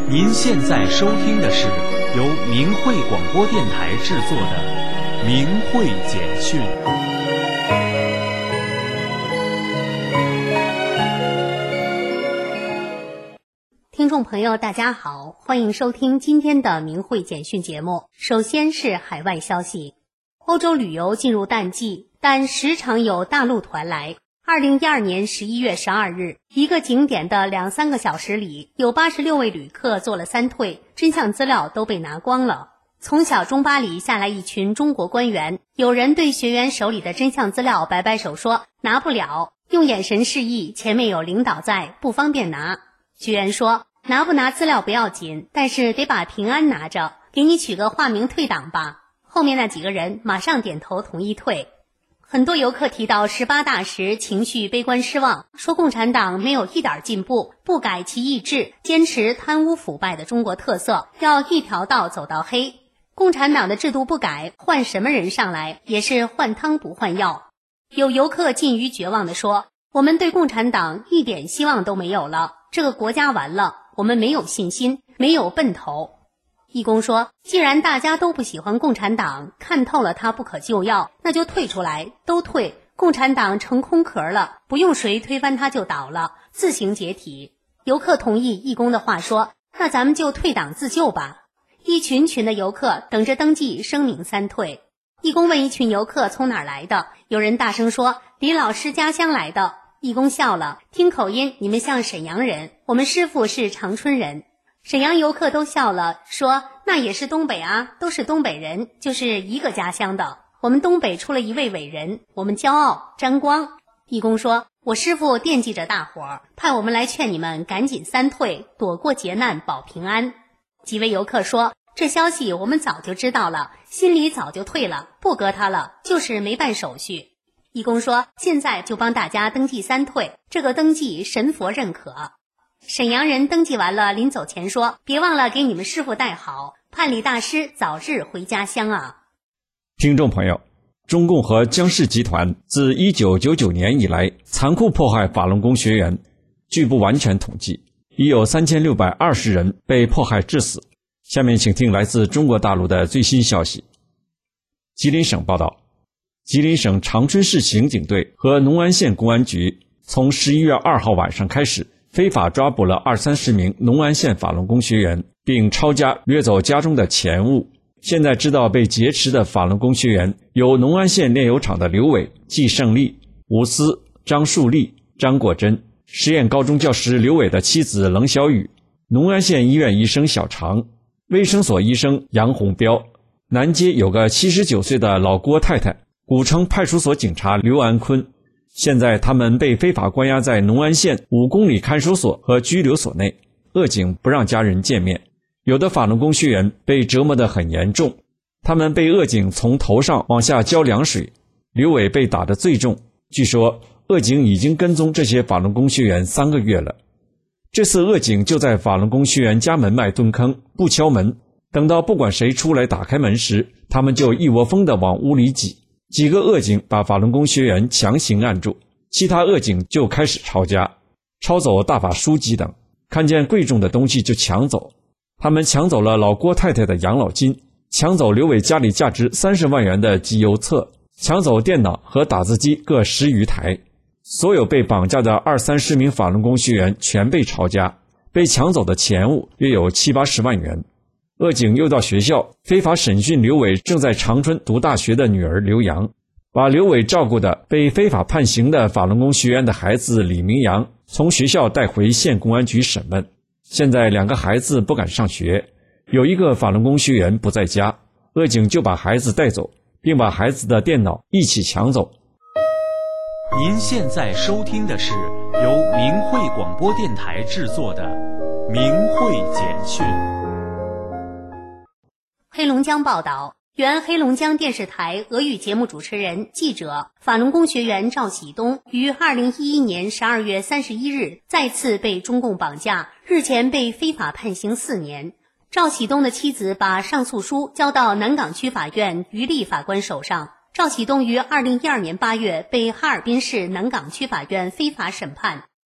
您现在收听的是由明慧广播电台制作的《明慧简讯》。 听众朋友大家好，欢迎收听今天的明慧简讯节目。首先是海外消息，欧洲旅游进入淡季，但时常有大陆团来。2012年11月12日，一个景点的2-3个小时里，有86位旅客做了3退，真相资料都被拿光了。从小中巴里下来一群中国官员，有人对学员手里的真相资料摆摆手说拿不了，用眼神示意前面有领导在，不方便拿。学员说拿不拿资料不要紧，但是得把平安拿着，给你取个化名退党吧。后面那几个人马上点头同意退。很多游客提到18大时情绪悲观失望，说共产党没有一点进步，不改其意志，坚持贪污腐败的中国特色，要一条道走到黑。共产党的制度不改，换什么人上来也是换汤不换药。有游客近于绝望地说，我们对共产党一点希望都没有了，这个国家完了，我们没有信心，没有奔头。义工说，既然大家都不喜欢共产党，看透了他不可救药，那就退出来，都退，共产党成空壳了，不用谁推翻他就倒了，自行解体。游客同意义工的话说，那咱们就退党自救吧。一群群的游客等着登记声明3退。义工问一群游客从哪儿来的，有人大声说李老师家乡来的。义工笑了，听口音你们像沈阳人，我们师父是长春人。沈阳游客都笑了，说那也是东北啊，都是东北人，就是一个家乡的。我们东北出了一位伟人，我们骄傲沾光。义工说，我师父惦记着大伙儿，派我们来劝你们赶紧3退，躲过劫难保平安。几位游客说，这消息我们早就知道了，心里早就退了，不割他了，就是没办手续。义工说，现在就帮大家登记3退，这个登记神佛认可。沈阳人登记完了，临走前说，别忘了给你们师父带好，盼李大师早日回家乡啊。 听众朋友，中共和江氏集团自1999年以来残酷迫害法轮功学员，据不完全统计，已有3620人被迫害致死。下面请听来自中国大陆的最新消息。吉林省报道，吉林省长春市刑警队和农安县公安局从11月2号晚上开始非法抓捕了20-30名农安县法轮功学员，并抄家掠走家中的钱物。现在知道被劫持的法轮功学员有农安县炼油厂的刘伟、季胜利、吴思、张树立、张国珍，实验高中教师刘伟的妻子冷小雨，农安县医院医生小常，卫生所医生杨红彪，南街有个79岁的老郭太太，古城派出所警察刘安坤。现在他们被非法关押在农安县5公里看守所和拘留所内，恶警不让家人见面。有的法轮功学员被折磨得很严重，他们被恶警从头上往下浇凉水。刘伟被打得最重，据说恶警已经跟踪这些法轮功学员3个月了。这次恶警就在法轮功学员家门外蹲坑，不敲门，等到不管谁出来打开门时，他们就一窝蜂地往屋里挤。几个恶警把法轮功学员强行按住，其他恶警就开始抄家，抄走大把书籍等，看见贵重的东西就抢走。他们抢走了老郭太太的养老金，抢走刘伟家里价值30万元的集邮册，抢走电脑和打字机各10余台。所有被绑架的20-30名法轮功学员全被抄家，被抢走的钱物约有70-80万元。恶警又到学校非法审讯刘伟正在长春读大学的女儿刘洋，把刘伟照顾的被非法判刑的法轮功学员的孩子李明阳从学校带回县公安局审问。现在2个孩子不敢上学，有一个法轮功学员不在家，恶警就把孩子带走，并把孩子的电脑一起抢走。 您现在收听的是由明慧广播电台制作的《明慧简讯》。 黑龙江报道，原黑龙江电视台俄语节目主持人、记者、法轮功学员赵喜东于2011年12月31日再次被中共绑架，日前被非法判刑4年。赵喜东的妻子把上诉书交到南岗区法院于立法官手上。赵喜东于2012年8月被哈尔滨市南岗区法院非法审判，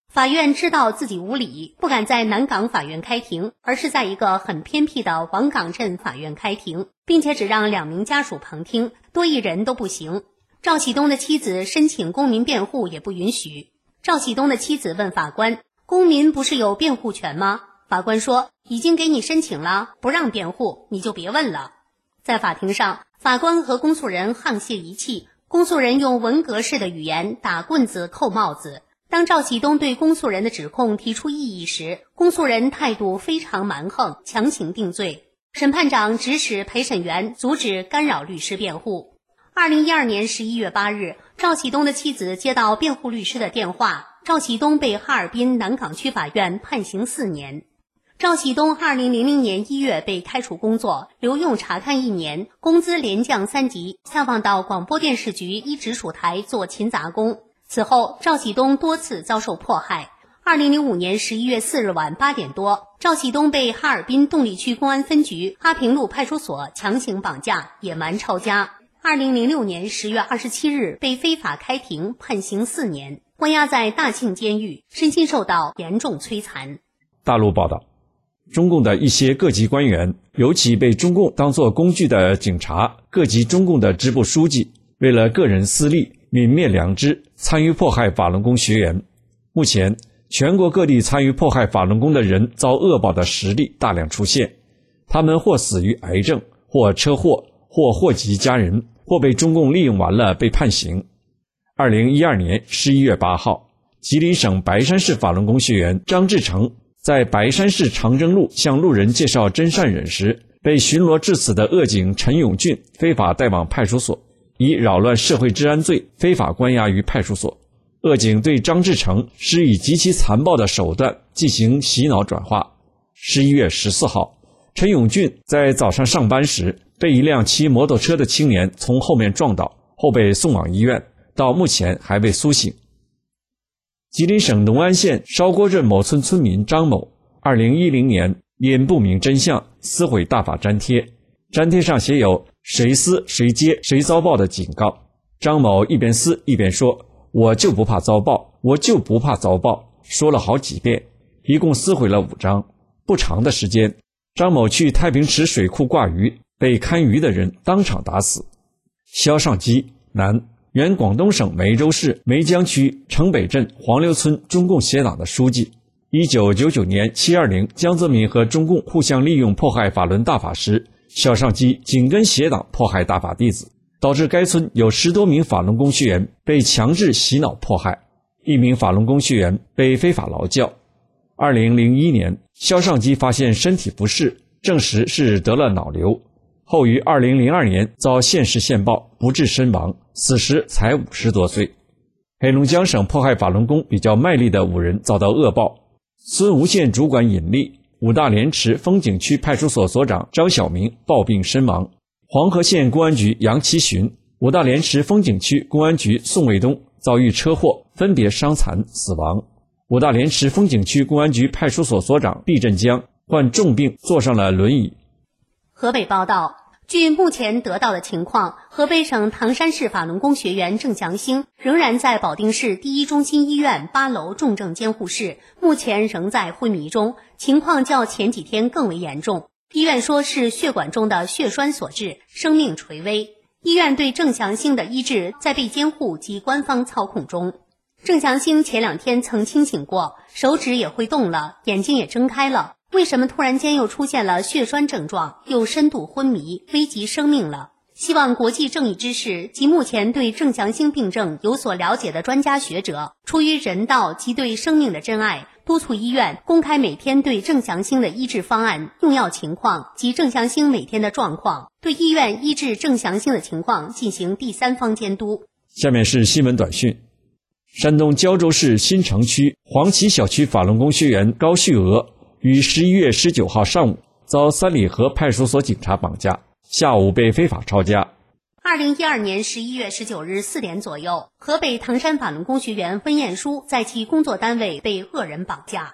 法院知道自己无理，不敢在南港法院开庭，而是在一个很偏僻的王岗镇法院开庭，并且只让2名家属旁听，多一人都不行。赵启东的妻子申请公民辩护也不允许。赵启东的妻子问法官，公民不是有辩护权吗？法官说，已经给你申请了，不让辩护，你就别问了。在法庭上，法官和公诉人沆瀣一气，公诉人用文革式的语言打棍子扣帽子。当赵启东对公诉人的指控提出异议时，公诉人态度非常蛮横，强行定罪。审判长指使陪审员阻止干扰律师辩护。2012年11月8日，赵启东的妻子接到辩护律师的电话，赵启东被哈尔滨南岗区法院判刑4年。赵启东2000年1月被开除工作，留用查看1年，工资连降3级，下放到广播电视局一直属台做勤杂工。此后，赵启东多次遭受迫害。2005年11月4日晚8点多，赵启东被哈尔滨动力区公安分局哈平路派出所强行绑架，野蛮抄家。2006年10月27日被非法开庭，判刑4年，关押在大庆监狱，身心受到严重摧残。 大陆报道，中共的一些各级官员，尤其被中共当作工具的警察、各级中共的支部书记，为了个人私利，泯灭良知，参与迫害法轮功学员。目前，全国各地参与迫害法轮功的人遭恶报的实例大量出现，他们或死于癌症，或车祸，或祸及家人，或被中共利用完了被判刑。2012年11月8号，吉林省白山市法轮功学员张志成在白山市长征路向路人介绍真善忍时，被巡逻至此的恶警陈永俊非法带往派出所，以扰乱社会治安罪非法关押于派出所。恶警对张志成施以极其残暴的手段进行洗脑转化。11月14号，陈永俊在早上上班时被一辆骑摩托车的青年从后面撞倒，后被送往医院，到目前还未苏醒。吉林省隆安县烧锅镇某村村民张某2010年因不明真相撕毁大法粘贴，粘贴上写有谁撕谁接谁遭报的警告。张某一边撕一边说，我就不怕遭报，我就不怕遭报，说了好几遍，一共撕毁了5张。不长的时间，张某去太平池水库挂鱼，被看鱼的人当场打死。肖尚基，男，原广东省梅州市梅江区城北镇黄流村中共协党的书记。1999年720江泽民和中共互相利用迫害法轮大法时，肖尚基紧跟协党迫害大法弟子，导致该村有10多名法轮功学员被强制洗脑迫害，1名法轮功学员被非法劳教。2001年，肖尚基发现身体不适，证实是得了脑瘤，后于2002年遭县市线报不治身亡，死时才50多岁。黑龙江省迫害法轮功比较卖力的5人遭到恶报。孙吴县主管尹力，武大连池风景区派出所所长张晓明暴病身亡。黄河县公安局杨其群、武大连池风景区公安局宋卫东遭遇车祸，分别伤残死亡。武大连池风景区公安局派出所所长毕振江患重病，坐上了轮椅。 河北报道，据目前得到的情况，河北省唐山市法轮功学员郑祥兴仍然在保定市第一中心医院8楼重症监护室，目前仍在昏迷中，情况较前几天更为严重。医院说是血管中的血栓所致，生命垂危。医院对郑祥兴的医治在被监护及官方操控中。郑祥兴前2天曾清醒过，手指也会动了，眼睛也睁开了，为什么突然间又出现了血栓症状，又深度昏迷，危及生命了？希望国际正义之士及目前对郑祥兴病症有所了解的专家学者，出于人道及对生命的珍爱，督促医院公开每天对郑祥兴的医治方案、用药情况及郑祥兴每天的状况，对医院医治郑祥兴的情况进行第三方监督。 下面是新闻短讯。山东胶州市新城区黄旗小区法轮功学员高旭娥于11月19号上午遭三里河派出所警察绑架，下午被非法抄家。 2012年11月19日4点左右，河北唐山法轮功学员温彦书在其工作单位被恶人绑架。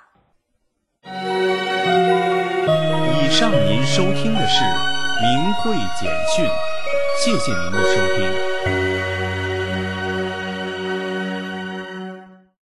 以上您收听的是明慧简讯，谢谢您的收听。